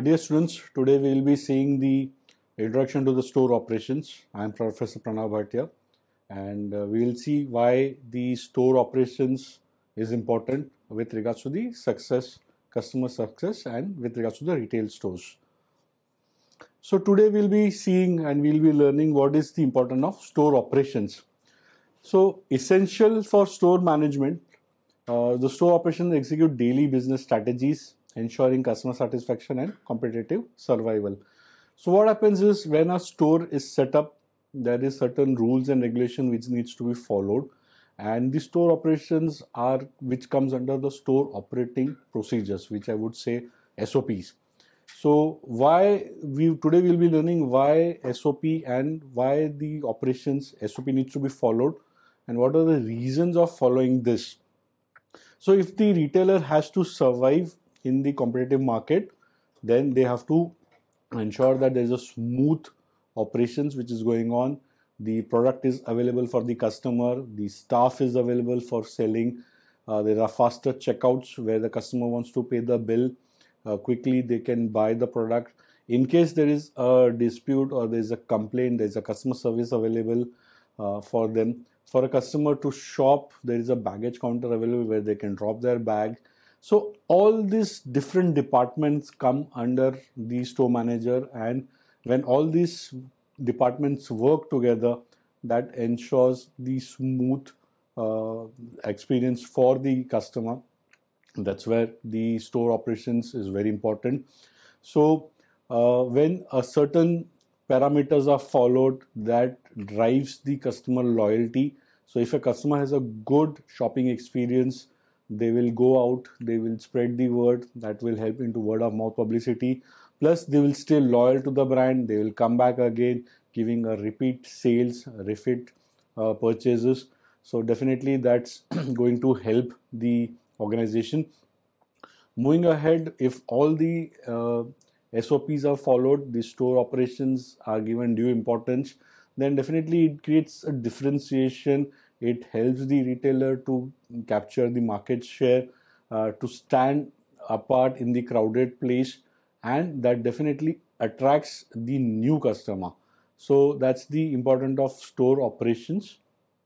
Dear students, today we will be seeing the introduction to the store operations. I am Professor Pranav Bhatia, and we will see why the store operations is important with regards to the success, customer success, and with regards to the retail stores. So today we'll be seeing and we'll be learning what is the importance of store operations. So essential for store management, the store operations execute daily business strategies, ensuring customer satisfaction and competitive survival. So what happens is when a store is set up, there is certain rules and regulation which needs to be followed, and the store operations are which comes under the store operating procedures, which I would say SOPs. So why today we'll be learning why SOP and why the operations SOP needs to be followed and what are the reasons of following this. So if the retailer has to survive in the competitive market, then they have to ensure that there is a smooth operations which is going on. The product is available for the customer, the staff is available for selling, there are faster checkouts where the customer wants to pay the bill quickly, they can buy the product. In case there is a dispute or there is a complaint, there is a customer service available for them. For a customer to shop, there is a baggage counter available where they can drop their bag. So all these different departments come under the store manager, and when all these departments work together, that ensures the smooth experience for the customer. That's where the store operations is very important. So when a certain parameters are followed, that drives the customer loyalty. So if a customer has a good shopping experience, they will go out, they will spread the word, that will help into word of mouth publicity. Plus they will stay loyal to the brand, they will come back again, giving a repeat sales, repeat purchases. So definitely that's going to help the organization. Moving ahead, if all the SOPs are followed, the store operations are given due importance, then definitely it creates a differentiation. It helps the retailer to capture the market share, to stand apart in the crowded place, and that definitely attracts the new customer. So that's the importance of store operations.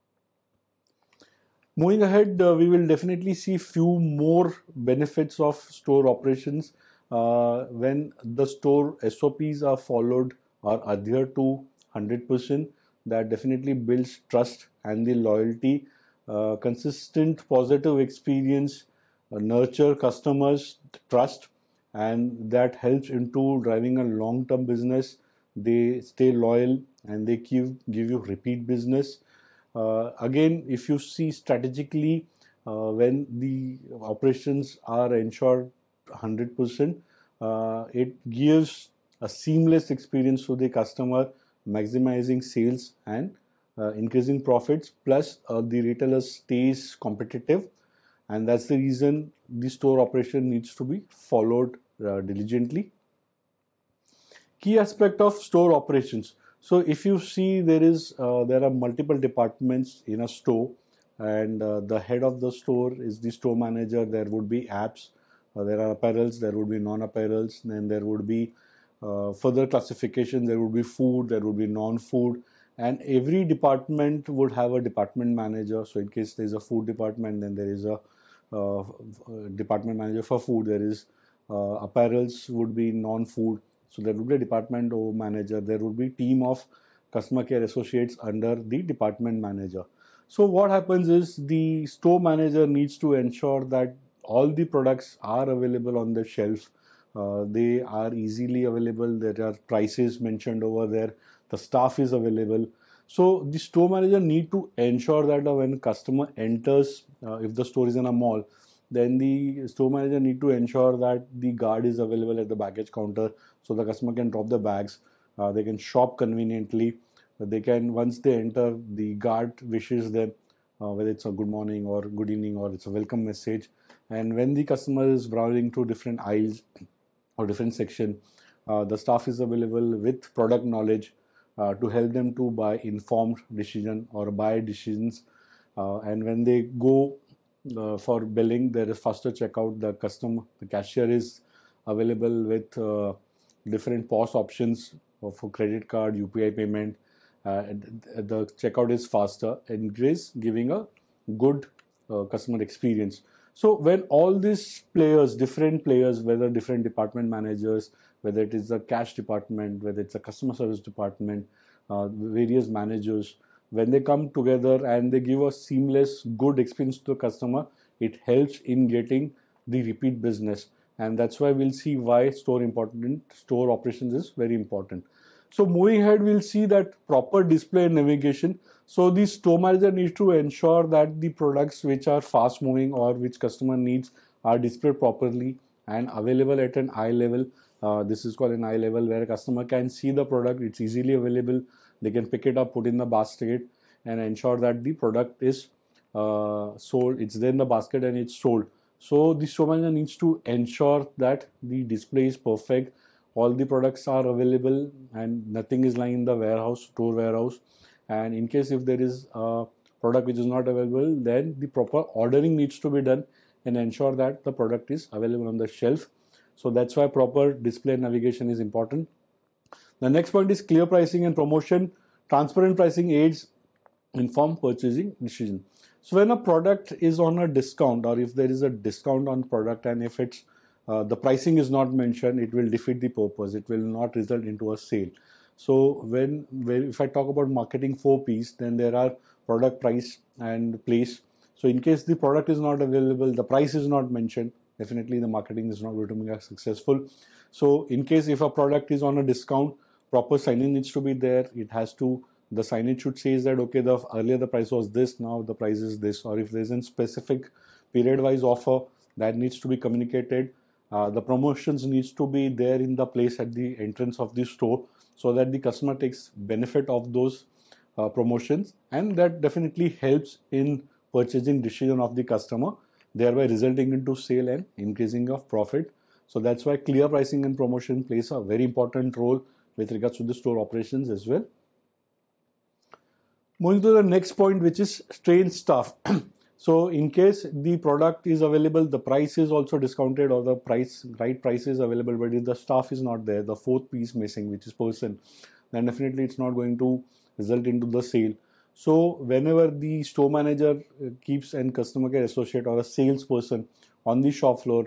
Moving ahead, we will definitely see few more benefits of store operations when the store SOPs are followed or adhered to 100%. That definitely builds trust and the loyalty. Consistent positive experience nurture customers' trust, and that helps into driving a long-term business. They stay loyal and they give you repeat business. Again, if you see strategically, when the operations are ensured 100%, it gives a seamless experience to the customer, maximizing sales and increasing profits. Plus, the retailer stays competitive, and that's the reason the store operation needs to be followed diligently. Key aspect of store operations. So if you see, there are multiple departments in a store, and the head of the store is the store manager. There would be apps, there are apparels, there would be non-apparels, then there would be further classification, there would be food, there would be non-food, and every department would have a department manager. So in case there is a food department, then there is a department manager for food. There is apparels would be non-food, so there would be a department or manager. There would be team of customer care associates under the department manager. So what happens is the store manager needs to ensure that all the products are available on the shelf. They are easily available. There are prices mentioned over there. The staff is available. So the store manager need to ensure that when customer enters, if the store is in a mall, then the store manager need to ensure that the guard is available at the baggage counter, so the customer can drop the bags. They can shop conveniently. They can, once they enter, the guard wishes them whether it's a good morning or good evening or it's a welcome message. And when the customer is browsing through different aisles or different section, the staff is available with product knowledge to help them to buy informed decision or buy decisions. And when they go for billing, there is faster checkout. The cashier is available with different POS options for credit card, UPI payment. The checkout is faster and it is giving a good customer experience. So when all these players, different players, whether different department managers, whether it is the cash department, whether it's a customer service department, various managers, when they come together and they give a seamless, good experience to the customer, it helps in getting the repeat business. And that's why we'll see why store operations is very important. So moving ahead, we'll see that proper display and navigation. So the store manager needs to ensure that the products which are fast moving or which customer needs are displayed properly and available at an eye level. This is called an eye level, where a customer can see the product. It's easily available. They can pick it up, put in the basket, and ensure that the product is sold. It's there in the basket and it's sold. So the store manager needs to ensure that the display is perfect, all the products are available, and nothing is lying in the warehouse, store warehouse. And in case if there is a product which is not available, then the proper ordering needs to be done and ensure that the product is available on the shelf. So that's why proper display and navigation is important. The next point is clear pricing and promotion. Transparent pricing aids informed purchasing decision. So when a product is on a discount, or if there is a discount on product, and if it's the pricing is not mentioned, it will defeat the purpose. It will not result into a sale. So if I talk about marketing 4Ps, then there are product, price, and place. So in case the product is not available, the price is not mentioned, definitely the marketing is not going to be successful. So in case if a product is on a discount, proper signage needs to be there. The signage should say that, okay, earlier the price was this, now the price is this. Or if there's a specific period-wise offer, that needs to be communicated. The promotions needs to be there in the place at the entrance of the store, so that the customer takes benefit of those promotions, and that definitely helps in purchasing decision of the customer, thereby resulting into sale and increasing of profit. So that's why clear pricing and promotion plays a very important role with regards to the store operations as well. Moving to the next point, which is trained staff. So in case the product is available, the price is also discounted, or the right price is available, but if the staff is not there, the fourth piece missing, which is person, then definitely it's not going to result into the sale. So whenever the store manager keeps an customer care associate or a salesperson on the shop floor,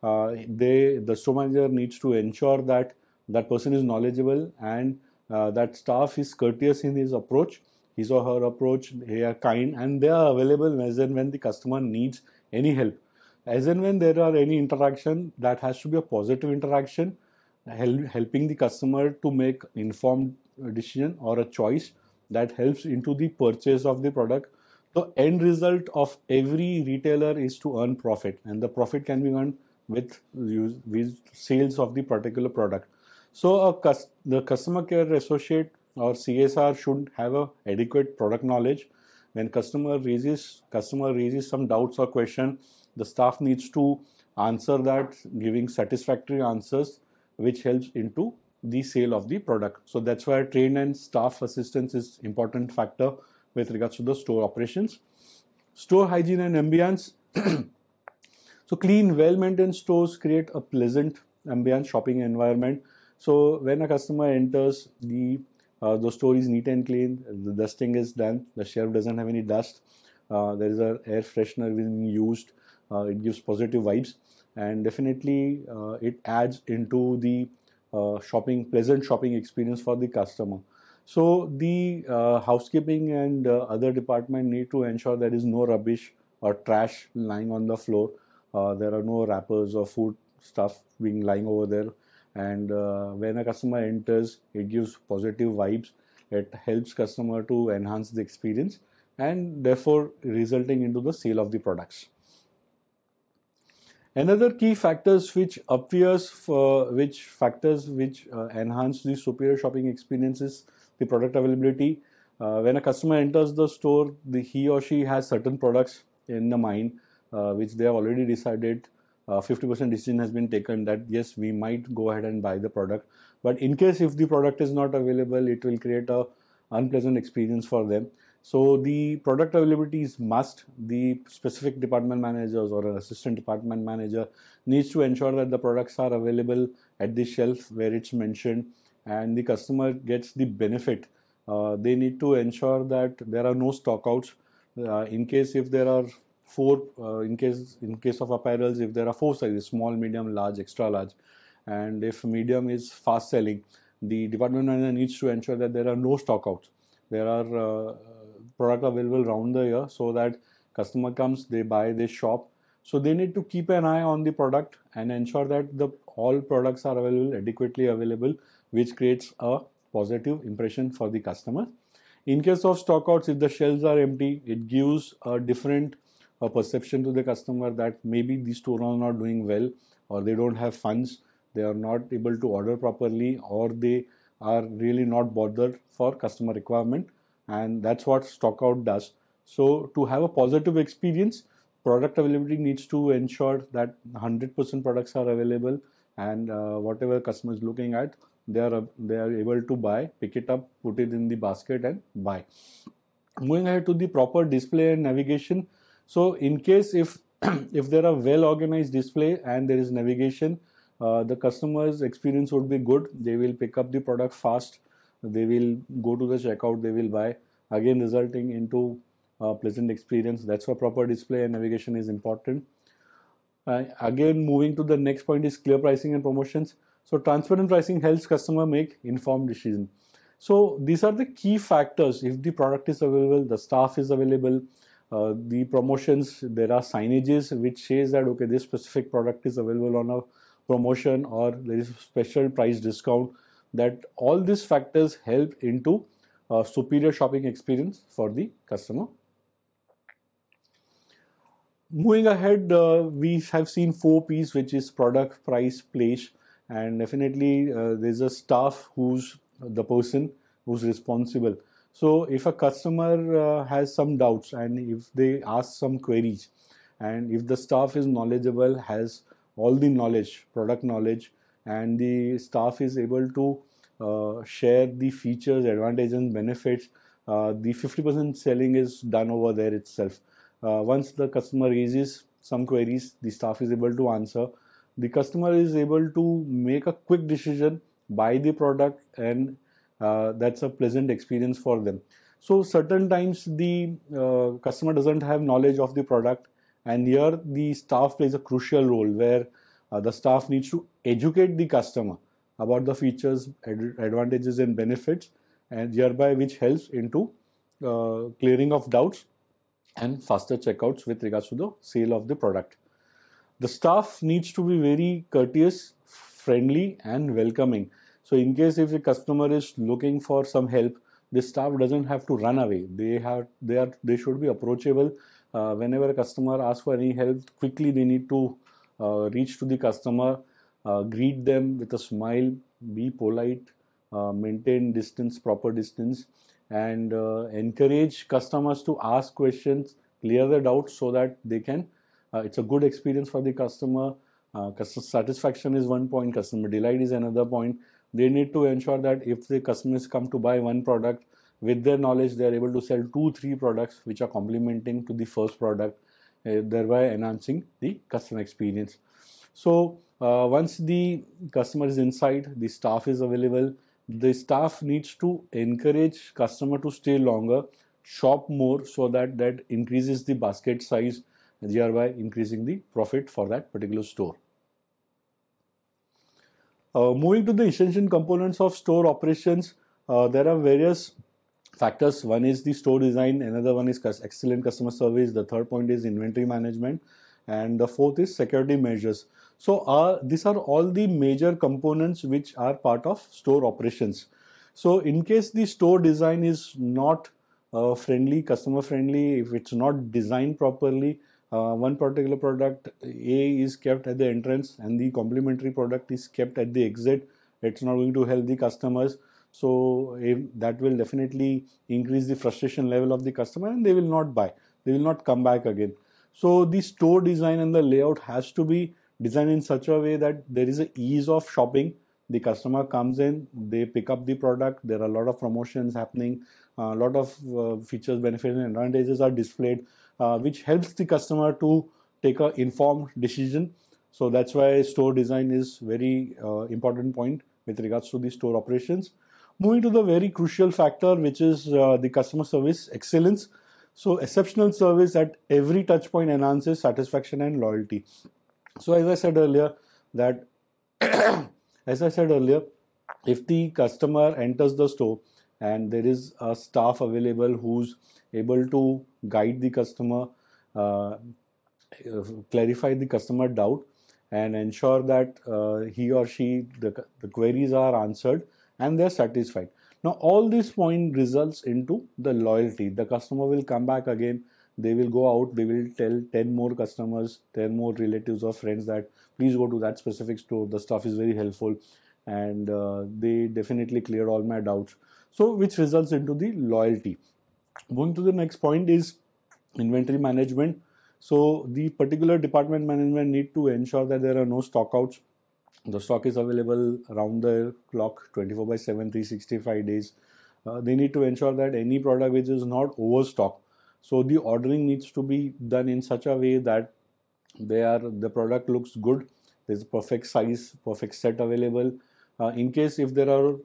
the store manager needs to ensure that that person is knowledgeable and that staff is courteous in his approach. His or her approach, they are kind, and they are available as and when the customer needs any help. As and when there are any interaction, that has to be a positive interaction, helping the customer to make informed decision or a choice that helps into the purchase of the product. The end result of every retailer is to earn profit, and the profit can be earned with sales of the particular product. So the customer care associate or CSR should have a adequate product knowledge. When customer raises some doubts or question, the staff needs to answer that, giving satisfactory answers, which helps into the sale of the product. So that's why trained and staff assistance is important factor with regards to the store operations. Store hygiene and ambience. So clean, well-maintained stores create a pleasant ambience shopping environment. So when a customer enters, the store is neat and clean, the dusting is done, the shelf doesn't have any dust, there is an air freshener being used, it gives positive vibes, and definitely it adds into the pleasant shopping experience for the customer. So the housekeeping and other department need to ensure there is no rubbish or trash lying on the floor. There are no wrappers or food stuff being lying over there. And when a customer enters, it gives positive vibes. It helps customer to enhance the experience, and therefore resulting into the sale of the products. Another key factors which enhance the superior shopping experience is the product availability. When a customer enters the store, he or she has certain products in the mind which they have already decided. 50% decision has been taken that yes, we might go ahead and buy the product, but in case if the product is not available, it will create a unpleasant experience for them. So the product availability is must. The specific department managers or an assistant department manager needs to ensure that the products are available at the shelf where it's mentioned, and the customer gets the benefit. They need to ensure that there are no stockouts. In case if there are four, in case of apparels, if there are four sizes: small, medium, large, extra large, and if medium is fast selling, the department manager needs to ensure that there are no stockouts. There are product available round the year, so that customer comes, they buy, they shop. So they need to keep an eye on the product and ensure that the all products are available, adequately available, which creates a positive impression for the customer. In case of stockouts, if the shelves are empty, it gives a different perception to the customer that maybe the store are not doing well, or they don't have funds, they are not able to order properly, or they are really not bothered for customer requirement, and that's what stockout does. So to have a positive experience, product availability needs to ensure that 100% products are available, and whatever customer is looking at, they are able to buy, pick it up, put it in the basket and buy. Moving ahead to the proper display and navigation. So in case if if there are well organized display and there is navigation, the customer's experience would be good. They will pick up the product fast, they will go to the checkout, they will buy, again resulting into a pleasant experience. That's why proper display and navigation is important. Again, moving to the next point is clear pricing and promotions. So transparent pricing helps customer make informed decision. So these are the key factors. If the product is available, the staff is available, the promotions, there are signages which says that okay, this specific product is available on a promotion, or there is a special price discount, that all these factors help into superior shopping experience for the customer. Moving ahead, we have seen 4 P's, which is product, price, place, and definitely there's a staff who's the person who's responsible. So if a customer has some doubts and if they ask some queries, and if the staff is knowledgeable, has all the knowledge, product knowledge, and the staff is able to share the features, advantages and benefits, the 50% selling is done over there itself. Once the customer raises some queries, the staff is able to answer. The customer is able to make a quick decision, buy the product, and that's a pleasant experience for them. So certain times the customer doesn't have knowledge of the product, and here the staff plays a crucial role, where the staff needs to educate the customer about the features, advantages and benefits, and thereby which helps into clearing of doubts and faster checkouts with regards to the sale of the product. The staff needs to be very courteous, friendly and welcoming. So in case if the customer is looking for some help, the staff doesn't have to run away. They should be approachable. Whenever a customer asks for any help, quickly they need to reach to the customer, greet them with a smile, be polite, maintain distance, proper distance, and encourage customers to ask questions, clear the doubts, so that they can it's a good experience for the customer. Customer satisfaction is one point, customer delight is another point. They need to ensure that if the customers come to buy one product, with their knowledge they are able to sell 2-3 products which are complementing to the first product, thereby enhancing the customer experience. So once the customer is inside, the staff is available, the staff needs to encourage customer to stay longer, shop more, so that increases the basket size, thereby increasing the profit for that particular store. Moving to the essential components of store operations, there are various factors. One is the store design, another one is excellent customer service, the third point is inventory management, and the fourth is security measures. So these are all the major components which are part of store operations. So in case the store design is not friendly, customer friendly, if it's not designed properly, one particular product A is kept at the entrance and the complementary product is kept at the exit, it's not going to help the customers. So that will definitely increase the frustration level of the customer, and they will not buy, they will not come back again. So the store design and the layout has to be designed in such a way that there is an ease of shopping. The customer comes in, they pick up the product, there are a lot of promotions happening, A lot of features, benefits, and advantages are displayed, which helps the customer to take an informed decision. So that's why store design is very important point with regards to the store operations. Moving to the very crucial factor, which is the customer service excellence. So exceptional service at every touch point enhances satisfaction and loyalty. So as I said earlier, that as I said earlier, if the customer enters the store and there is a staff available who's able to guide the customer, uh, clarify the customer doubt, and ensure that he or she the queries are answered and they're satisfied. Now all this point results into the loyalty. The customer will come back again, they will go out, they will tell 10 more customers, 10 more relatives or friends that please go to that specific store, the stuff is very helpful, and they definitely cleared all my doubts. So which results into the loyalty. Moving to the next point is inventory management. So the particular department management need to ensure that there are no stockouts. The stock is available around the clock, 24 by 7, 365 days. They need to ensure that any product which is not overstock. So the ordering needs to be done in such a way that the product looks good. There's a perfect size, perfect set available. In case if there are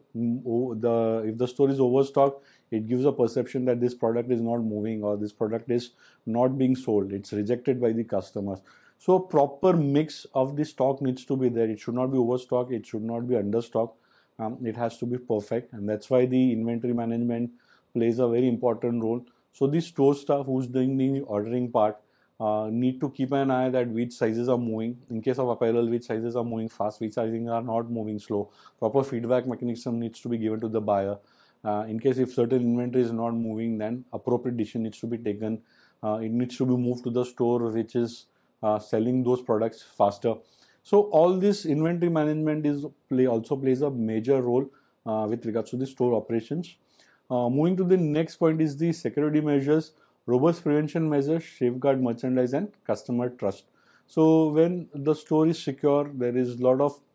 if the store is overstocked, it gives a perception that this product is not moving or this product is not being sold. It's rejected by the customers. So proper mix of the stock needs to be there. It should not be overstock. It should not be understock. It has to be perfect, and that's why the inventory management plays a very important role. So the store staff who's doing the ordering part need to keep an eye that which sizes are moving. In case of apparel, which sizes are moving fast, which sizes are not moving slow. Proper feedback mechanism needs to be given to the buyer. In case if certain inventory is not moving, then appropriate decision needs to be taken. It needs to be moved to the store which is selling those products faster. So all this inventory management also plays a major role with regards to the store operations. Moving to the next point is the security measures. Robust prevention measures safeguard merchandise and customer trust. So when the store is secure, there is a lot of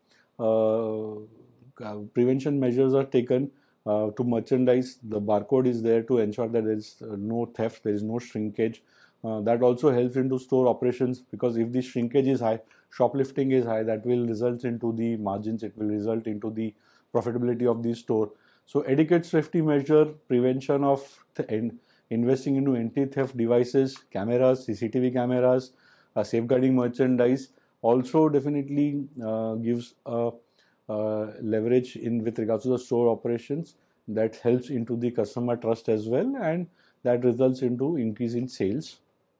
prevention measures are taken to merchandise. The barcode is there to ensure that there is no theft, there is no shrinkage. That also helps into store operations, because if the shrinkage is high, shoplifting is high, that will result into the margins, it will result into the profitability of the store. So adequate safety measure, prevention of investing into anti-theft devices, cameras, CCTV cameras, safeguarding merchandise also definitely gives a leverage in with regards to the store operations that helps into the customer trust as well, and that results into increase in sales.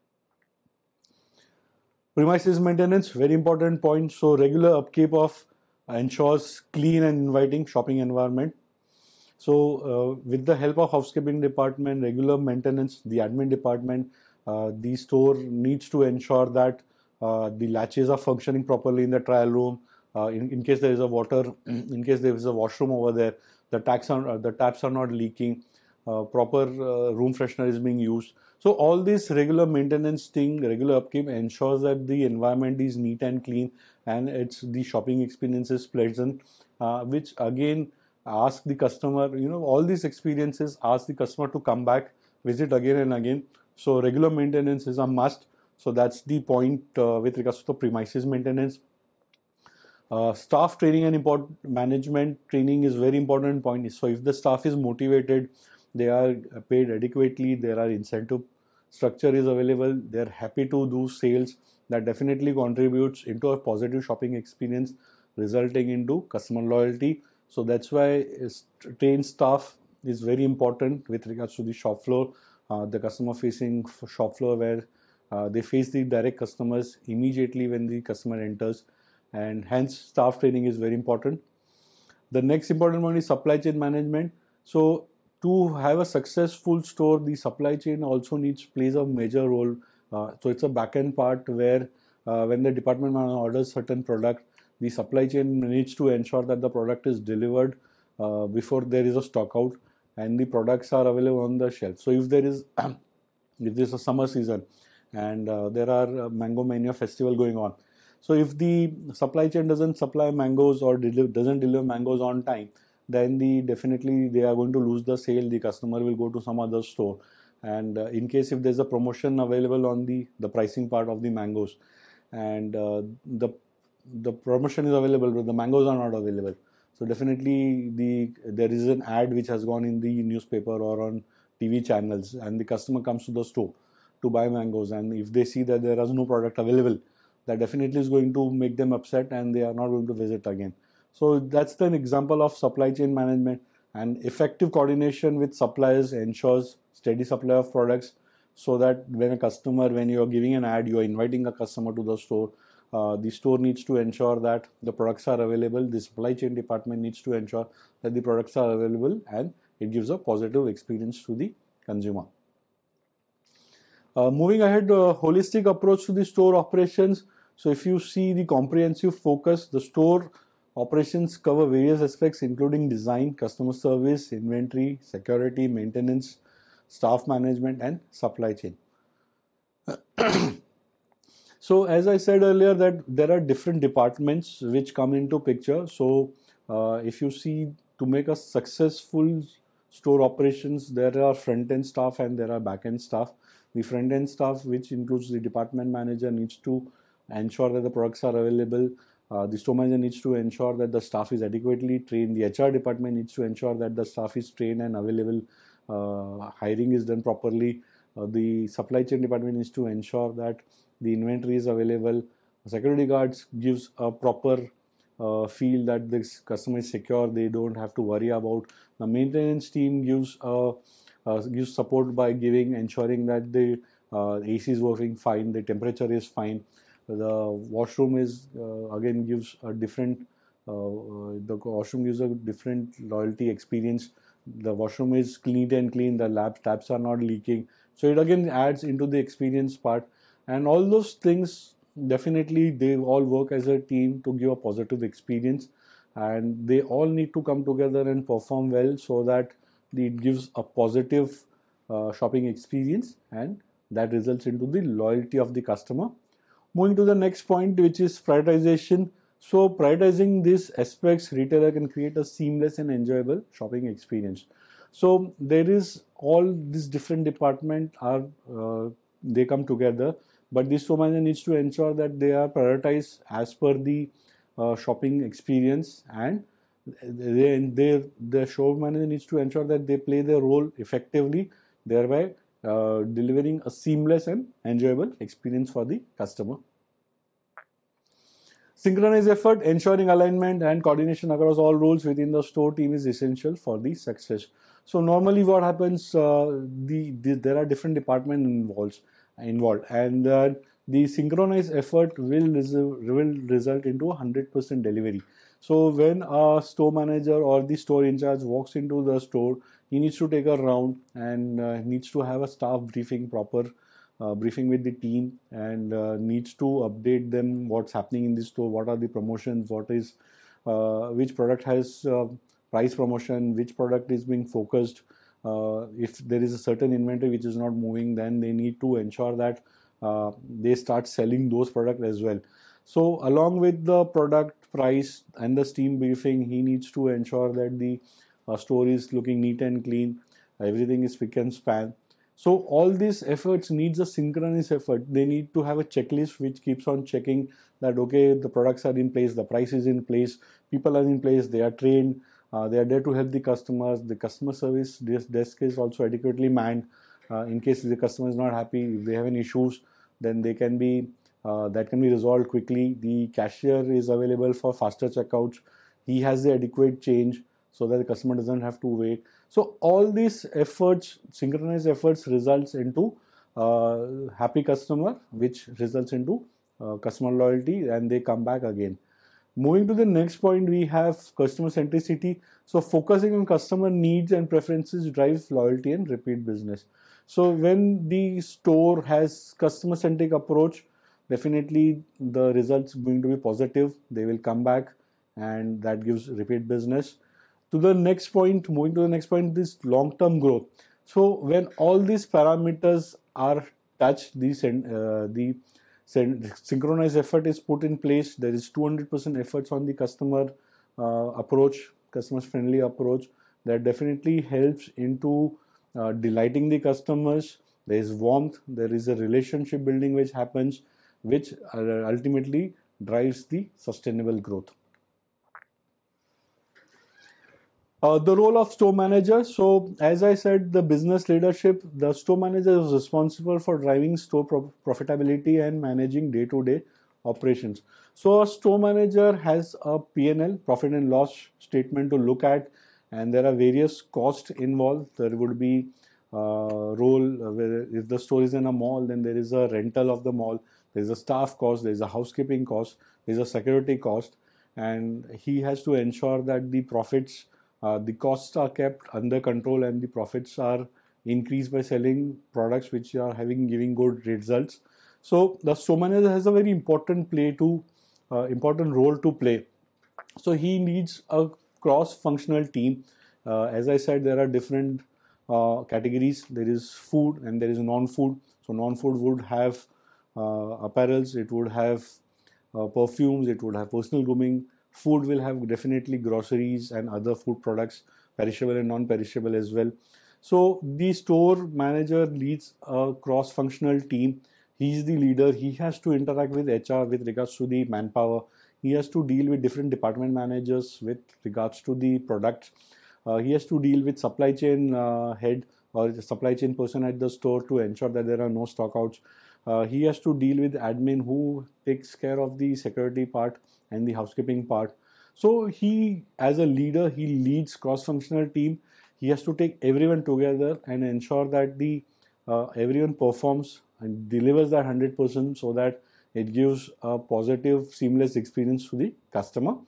Premises maintenance, very important point. So regular upkeep of ensures clean and inviting shopping environment. So with the help of housekeeping department, regular maintenance, the admin department, the store needs to ensure that the latches are functioning properly in the trial room. In case there is a water, in case there is a washroom over there, the taps are not leaking. Proper room freshener is being used. So all this regular maintenance thing, regular upkeep ensures that the environment is neat and clean, and the shopping experience is pleasant, which again ask the customer, all these experiences ask the customer to come back, visit again and again. So regular maintenance is a must. So that's the point with regards to the premises maintenance. Staff training and management training is very important point. So if the staff is motivated, they are paid adequately, there are incentive structure is available, they're happy to do sales, that definitely contributes into a positive shopping experience, resulting into customer loyalty. So that's why trained staff is very important with regards to the shop floor, the customer facing shop floor, where they face the direct customers immediately when the customer enters, and hence staff training is very important. The next important one is supply chain management. So to have a successful store, the supply chain also plays a major role. So it's a back-end part where when the department orders certain product, the supply chain needs to ensure that the product is delivered before there is a stock out and the products are available on the shelf. So if there is if this is a summer season and there are Mango Mania festival going on, so if the supply chain doesn't supply mangoes or doesn't deliver mangoes on time, then definitely they are going to lose the sale. The customer will go to some other store, and in case if there's a promotion available on the pricing part of the mangoes, and the promotion is available but the mangoes are not available, so definitely there is an ad which has gone in the newspaper or on TV channels, and the customer comes to the store to buy mangoes, and if they see that there is no product available, that definitely is going to make them upset and they are not going to visit again. So that's an example of supply chain management, and effective coordination with suppliers ensures steady supply of products, so that when you are giving an ad, you are inviting a customer to the store needs to ensure that the products are available. The supply chain department needs to ensure that the products are available, and it gives a positive experience to the consumer. Moving ahead, holistic approach to the store operations. So if you see the comprehensive focus, the store operations cover various aspects including design, customer service, inventory, security, maintenance, staff management, and supply chain. So as I said earlier, that there are different departments which come into picture. So if you see, to make a successful store operations, there are front-end staff and there are back-end staff. The front-end staff, which includes the department manager, needs to ensure that the products are available. The store manager needs to ensure that the staff is adequately trained. The HR department needs to ensure that the staff is trained and available. Hiring is done properly. The supply chain department needs to ensure that the inventory is available. Security guards gives a proper feel that this customer is secure. They don't have to worry about. The maintenance team gives support by ensuring that the AC is working fine, the temperature is fine. The washroom is again gives a different. The washroom gives a different loyalty experience. The washroom is neat and clean. The taps are not leaking. So it again adds into the experience part, and all those things definitely they all work as a team to give a positive experience, and they all need to come together and perform well so that it gives a positive shopping experience, and that results into the loyalty of the customer. Moving to the next point, which is prioritization. So prioritizing these aspects, retailer can create a seamless and enjoyable shopping experience. So there is all these different departments are they come together, but the store manager needs to ensure that they are prioritized as per the shopping experience, and the store manager needs to ensure that they play their role effectively, thereby delivering a seamless and enjoyable experience for the customer. Synchronized effort, ensuring alignment and coordination across all roles within the store team is essential for the success. So normally what happens, there are different departments involved, and the synchronized effort will result into 100% delivery. So when a store manager or the store in charge walks into the store, he needs to take a round and needs to have a staff briefing, proper briefing with the team, and needs to update them what's happening in the store, what are the promotions, which product has price promotion, which product is being focused. If there is a certain inventory which is not moving, then they need to ensure that they start selling those products as well. So along with the product price and the team briefing, he needs to ensure that the store is looking neat and clean, everything is spick and span. So all these efforts needs a synchronous effort. They need to have a checklist which keeps on checking that okay, the products are in place, the price is in place, people are in place, they are trained, they are there to help the customers. The customer service desk is also adequately manned. In case the customer is not happy, if they have any issues, then that can be resolved quickly. The cashier is available for faster checkouts. He has the adequate change so that the customer doesn't have to wait. So all these efforts, synchronized efforts, results into happy customer, which results into customer loyalty, and they come back again. Moving to the next point, we have customer centricity. So focusing on customer needs and preferences drives loyalty and repeat business. So when the store has customer centric approach, definitely the results going to be positive. They will come back, and that gives repeat business. To the next point, moving to the next point, this long-term growth. So when all these parameters are touched, the synchronized effort is put in place. There is 200% efforts on the customer approach. customer friendly approach that definitely helps into delighting the customers. There is warmth, there is a relationship building which happens, which ultimately drives the sustainable growth. The role of store manager. So, as I said, the business leadership, the store manager is responsible for driving store profitability and managing day-to-day operations. So, a store manager has a P&L, profit and loss statement to look at, and there are various costs involved. There would be role where if the store is in a mall, then there is a rental of the mall, there is a staff cost, there is a housekeeping cost, there is a security cost, and he has to ensure that the profits, the costs are kept under control and the profits are increased by selling products which are giving good results. So the store manager has a very important important role to play. So he needs a cross-functional team. As I said, there are different categories. There is food and there is non-food. So non-food would have apparels, it would have perfumes, it would have personal grooming. Food will have definitely groceries and other food products, perishable and non-perishable as well. So the store manager leads a cross-functional team. He is the leader. He has to interact with HR with regards to the manpower. He has to deal with different department managers with regards to the products. He has to deal with supply chain head or the supply chain person at the store to ensure that there are no stockouts. He has to deal with admin who takes care of the security part and the housekeeping part. So he, as a leader, he leads cross-functional team. He has to take everyone together and ensure that the everyone performs and delivers that 100% so that it gives a positive, seamless experience to the customer.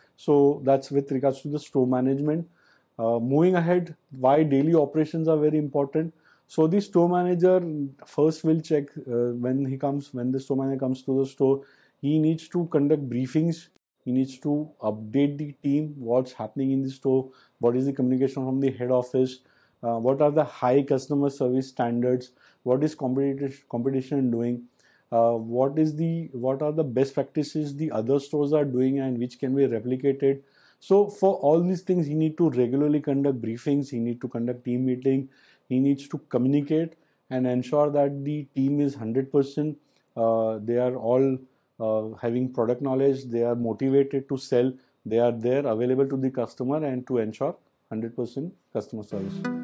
So that's with regards to the store management. Moving ahead, why daily operations are very important. So the store manager first will check when the store manager comes to the store, he needs to conduct briefings. He needs to update the team, what's happening in the store, what is the communication from the head office, what are the high customer service standards, what is competition doing, what are the best practices the other stores are doing and which can be replicated. So for all these things, he need to regularly conduct briefings, he need to conduct team meeting, he needs to communicate and ensure that the team is 100%. They are all having product knowledge, they are motivated to sell, they are there available to the customer and to ensure 100% customer service.